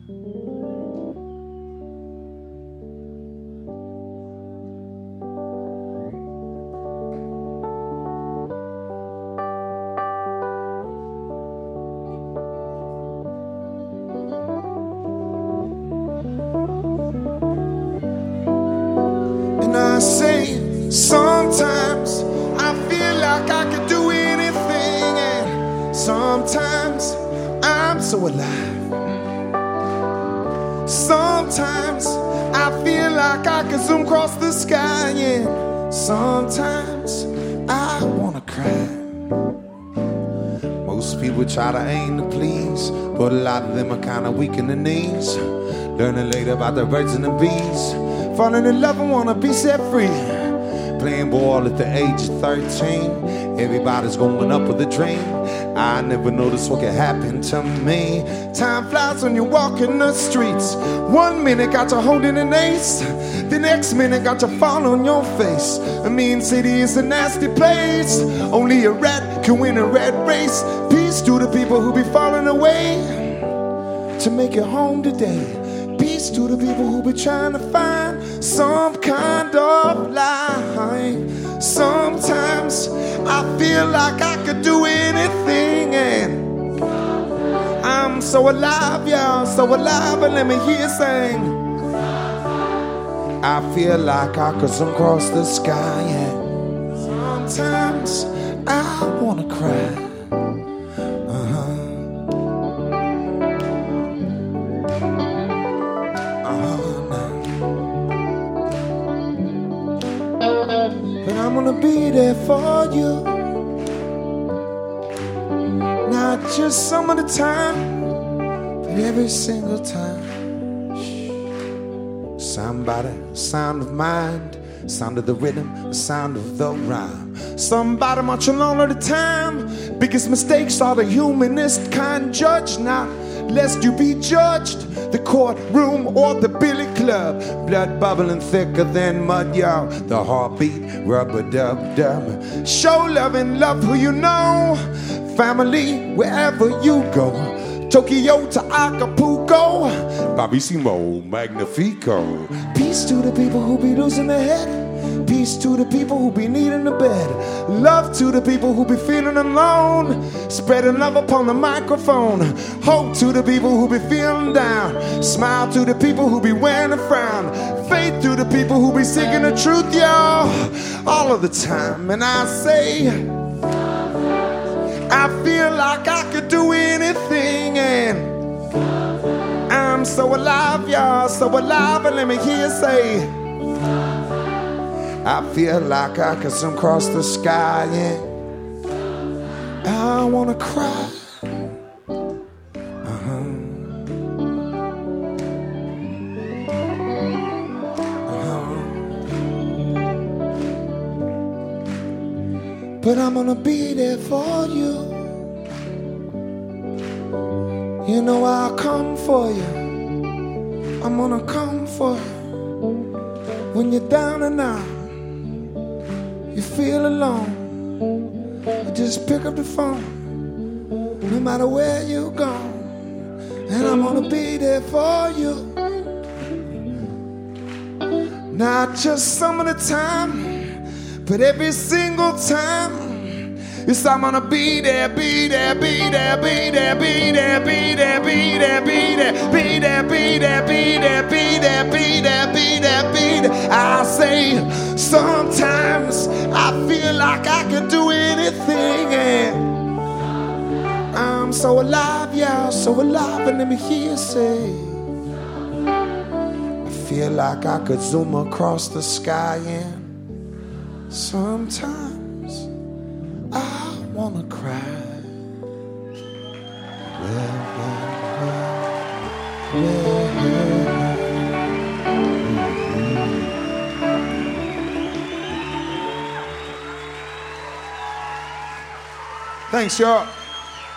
And I say, sometimes I feel like I could do anything, and sometimes I'm so alive. Sometimes I feel like I could zoom across the sky, and sometimes I wanna cry. Most people try to aim to please, but a lot of them are kinda weak in the knees. Learning later about the birds and the bees, falling in love and wanna be set free. Playing ball at the age of 13, everybody's going up with a dream. I never noticed what could happen to me. Time flies when you're walking the streets. 1 minute got you holding an ace, the next minute got you fall on your face. A mean city is a nasty place, only a rat can win a rat race. Peace to the people who be falling away to make it home today. Peace to the people who be trying to find some kind of life. Sometimes I feel like I could do anything, and I'm so alive, y'all, so alive. And let me hear you sing. I feel like I could zoom across the sky, and sometimes I wanna cry. But I'm gonna be there for you, not just some of the time, but every single time. Somebody, sound of mind, sound of the rhythm, the sound of the rhyme. Somebody marching along all the time. Biggest mistakes are the humanist kind. Judge not, lest you be judged. The courtroom or the billy club, blood bubbling thicker than mud, y'all. The heartbeat, rub-a-dub-dub. Show love and love who you know. Family, wherever you go. Tokyo to Acapulco, Bravissimo, Magnifico. Peace to the people who be losing their head. Peace to the people who be needing a bed. Love to the people who be feeling alone. Spreading love upon the microphone. Hope to the people who be feeling down. Smile to the people who be wearing a frown. Faith to the people who be seeking the truth, y'all, all of the time. And I say, I feel like I could do anything, and I'm so alive, y'all, so alive. And let me hear you say, I feel like I could zoom across the sky, and I wanna cry. But I'm gonna be there for you. You know I'll come for you. I'm gonna come for you. When you're down and out, you feel alone, you just pick up the phone, no matter where you go, and I'm gonna be there for you. Not just some of the time, but every single time. Yes, I'm gonna be there, be there, be there, be there, be there, be there, be there, be there, be there, be there, be there, be there, be there, be there, be there. I say, sometimes I feel like I can do anything, and I'm so alive, y'all, so alive. And let me hear you say, I feel like I could zoom across the sky, and sometimes I wanna cry. Thanks, y'all.